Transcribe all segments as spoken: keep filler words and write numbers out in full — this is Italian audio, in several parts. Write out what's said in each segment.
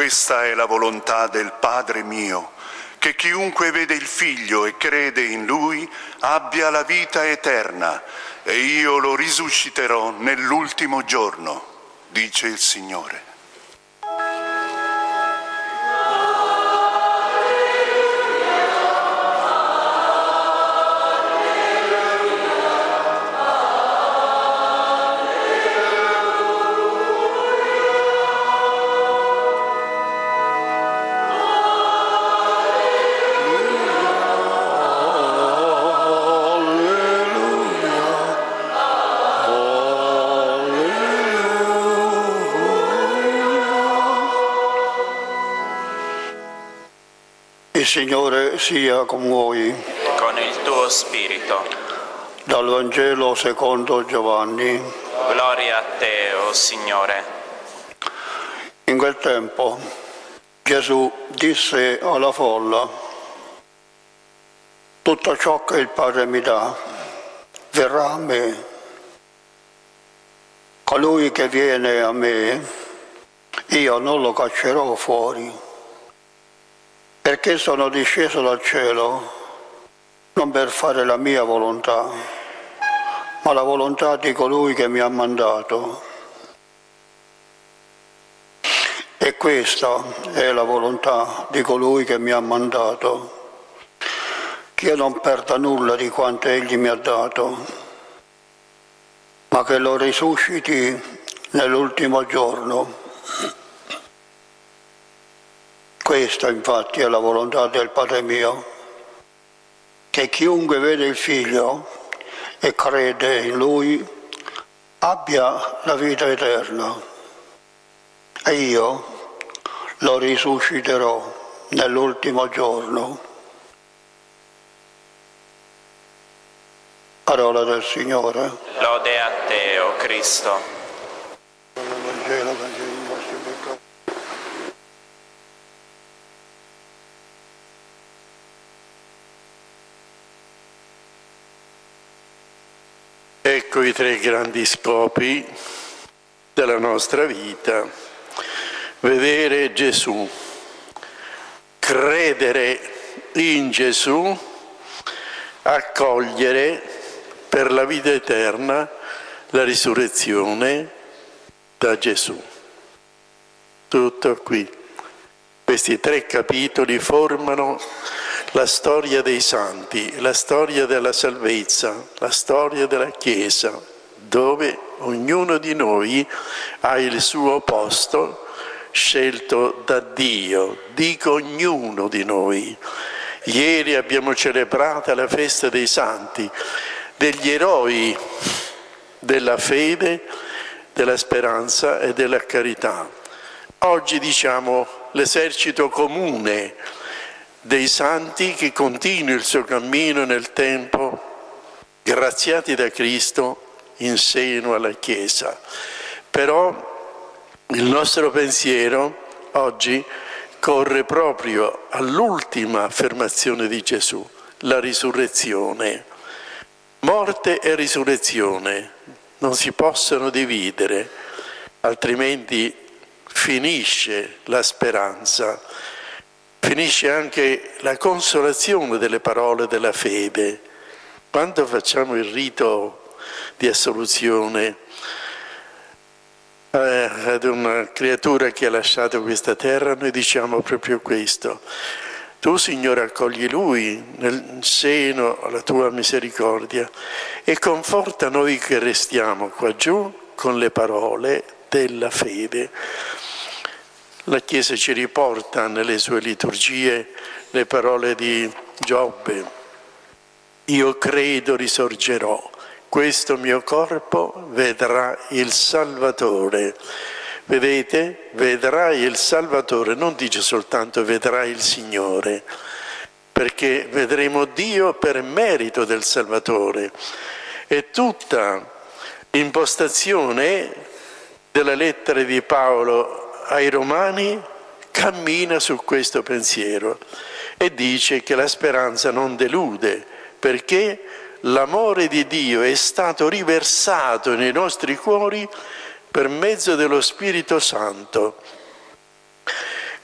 questa è la volontà del Padre mio, che chiunque vede il Figlio e crede in Lui abbia la vita eterna, e io lo risusciterò nell'ultimo giorno, dice il Signore. Il Signore sia con voi. Con il tuo spirito. Dal Vangelo secondo Giovanni. Gloria a te, o Signore. In quel tempo Gesù disse alla folla: tutto ciò che il Padre mi dà verrà a me. Colui che viene a me, io non lo caccerò fuori, perché sono disceso dal cielo non per fare la mia volontà, ma la volontà di colui che mi ha mandato. E questa è la volontà di colui che mi ha mandato, che io non perda nulla di quanto egli mi ha dato, ma che lo risusciti nell'ultimo giorno. Questa infatti è la volontà del Padre mio, che chiunque vede il Figlio e crede in Lui abbia la vita eterna, e io lo risusciterò nell'ultimo giorno. Parola del Signore. Lode a te, o Cristo. Vangelo, Vangelo, i nostri peccati. Ecco i tre grandi scopi della nostra vita: vedere Gesù, credere in Gesù, accogliere per la vita eterna la risurrezione da Gesù. Tutto qui. Questi tre capitoli formano la storia dei santi, la storia della salvezza, la storia della Chiesa, dove ognuno di noi ha il suo posto scelto da Dio. Dico ognuno di noi. Ieri abbiamo celebrato la festa dei santi, degli eroi della fede, della speranza e della carità. Oggi diciamo l'esercito comune dei santi che continua il suo cammino nel tempo, graziati da Cristo in seno alla Chiesa. Però il nostro pensiero oggi corre proprio all'ultima affermazione di Gesù, la risurrezione. Morte e risurrezione non si possono dividere, altrimenti finisce la speranza. Finisce anche la consolazione delle parole della fede. Quando facciamo il rito di assoluzione eh, ad una creatura che ha lasciato questa terra, noi diciamo proprio questo: tu, Signore, accogli lui nel seno alla tua misericordia e conforta noi che restiamo qua giù con le parole della fede. La Chiesa ci riporta nelle sue liturgie le parole di Giobbe: io credo risorgerò, questo mio corpo vedrà il Salvatore. Vedete? Vedrà il Salvatore, non dice soltanto vedrà il Signore, perché vedremo Dio per merito del Salvatore. E tutta l'impostazione della lettera di Paolo ai Romani cammina su questo pensiero e dice che la speranza non delude, perché l'amore di Dio è stato riversato nei nostri cuori per mezzo dello Spirito Santo.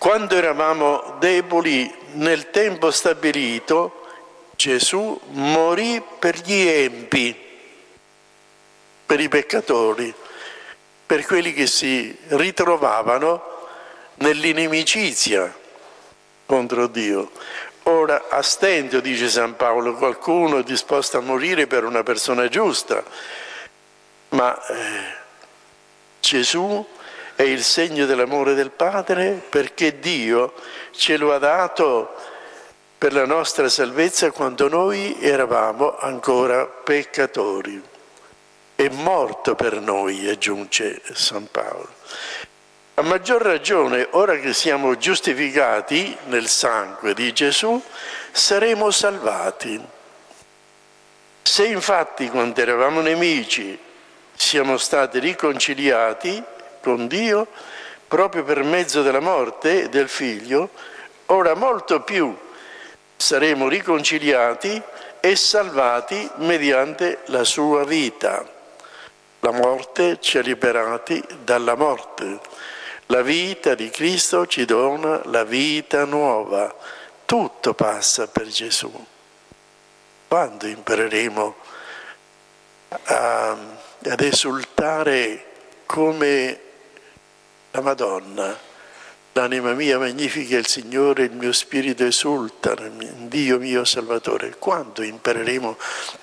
Quando eravamo deboli nel tempo stabilito, Gesù morì per gli empi, per i peccatori, per quelli che si ritrovavano nell'inimicizia contro Dio. Ora, a stento, dice San Paolo, qualcuno è disposto a morire per una persona giusta, ma eh, Gesù è il segno dell'amore del Padre, perché Dio ce lo ha dato per la nostra salvezza quando noi eravamo ancora peccatori. È morto per noi, aggiunge San Paolo. A maggior ragione, ora che siamo giustificati nel sangue di Gesù, saremo salvati. Se infatti quando eravamo nemici siamo stati riconciliati con Dio proprio per mezzo della morte del Figlio, ora molto più saremo riconciliati e salvati mediante la sua vita. La morte ci ha liberati dalla morte. La vita di Cristo ci dona la vita nuova. Tutto passa per Gesù. Quando impareremo a, ad esultare come la Madonna? L'anima mia magnifica il Signore, il mio spirito esulta in Dio mio Salvatore. Quando impareremo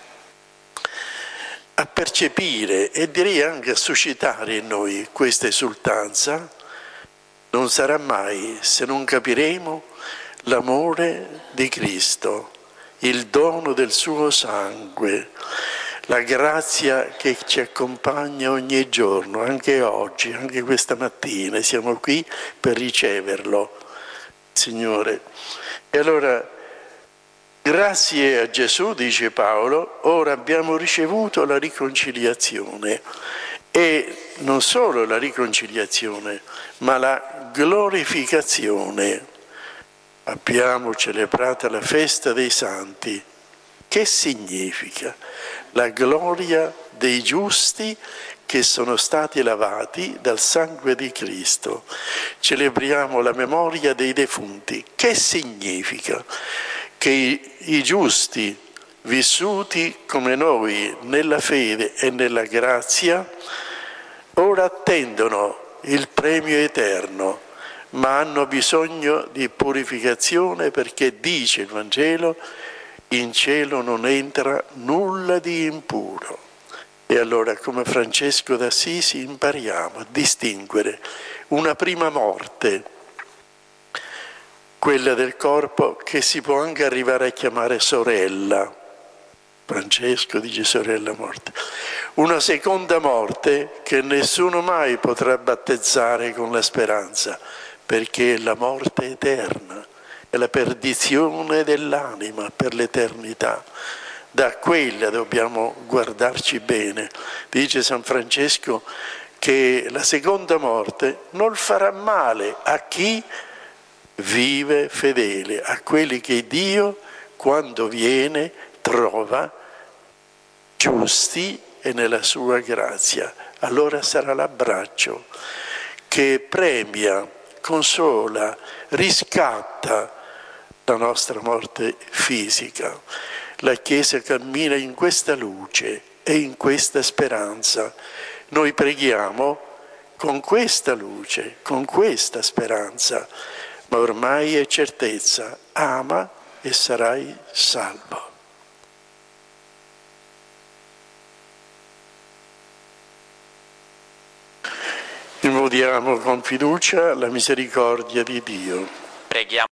a percepire e direi anche a suscitare in noi questa esultanza, non sarà mai se non capiremo l'amore di Cristo, il dono del suo sangue, la grazia che ci accompagna ogni giorno, anche oggi, anche questa mattina, siamo qui per riceverlo, Signore. E allora, grazie a Gesù, dice Paolo, ora abbiamo ricevuto la riconciliazione. E non solo la riconciliazione, ma la glorificazione. Abbiamo celebrato la festa dei santi. Che significa? La gloria dei giusti che sono stati lavati dal sangue di Cristo. Celebriamo la memoria dei defunti. Che significa? Che i, i giusti, vissuti come noi nella fede e nella grazia, ora attendono il premio eterno, ma hanno bisogno di purificazione, perché dice il Vangelo: in cielo non entra nulla di impuro. E allora, come Francesco d'Assisi, impariamo a distinguere una prima morte, quella del corpo, che si può anche arrivare a chiamare sorella. Francesco dice sorella morte. Una seconda morte che nessuno mai potrà battezzare con la speranza, perché è la morte eterna, è la perdizione dell'anima per l'eternità. Da quella dobbiamo guardarci bene. Dice San Francesco che la seconda morte non farà male a chi vive fedele, a quelli che Dio, quando viene, trova giusti e nella sua grazia. Allora sarà l'abbraccio che premia, consola, riscatta la nostra morte fisica. La Chiesa cammina in questa luce e in questa speranza. Noi preghiamo con questa luce, con questa speranza, ma ormai è certezza: ama e sarai salvo. Invochiamo con fiducia la misericordia di Dio. Preghiamo.